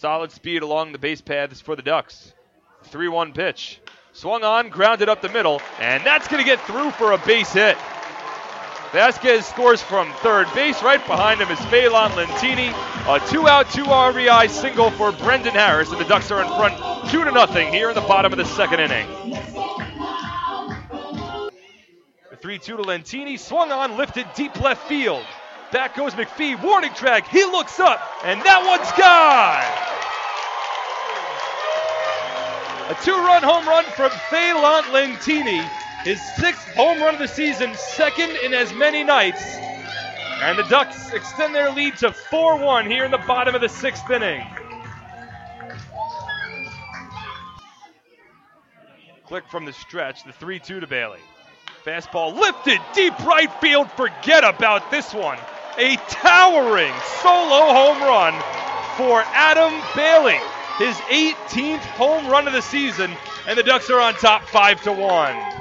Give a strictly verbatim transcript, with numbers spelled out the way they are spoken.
Solid speed along the base paths for the Ducks. three one pitch. Swung on, grounded up the middle, and that's going to get through for a base hit. Vasquez scores from third base. Right behind him is Phelan Lentini. A two-out, two R B I single for Brendan Harris, and the Ducks are in front two to nothing here in the bottom of the second inning. The three two to Lentini, swung on, lifted deep left field. Back goes McPhee, warning track, he looks up, and that one's gone! A two-run home run from Phelan Lentini. His sixth home run of the season, second in as many nights. And the Ducks extend their lead to four one here in the bottom of the sixth inning. Click from the stretch, the three two to Bailey. Fastball lifted, deep right field, forget about this one. A towering solo home run for Adam Bailey. His eighteenth home run of the season, and the Ducks are on top five to one.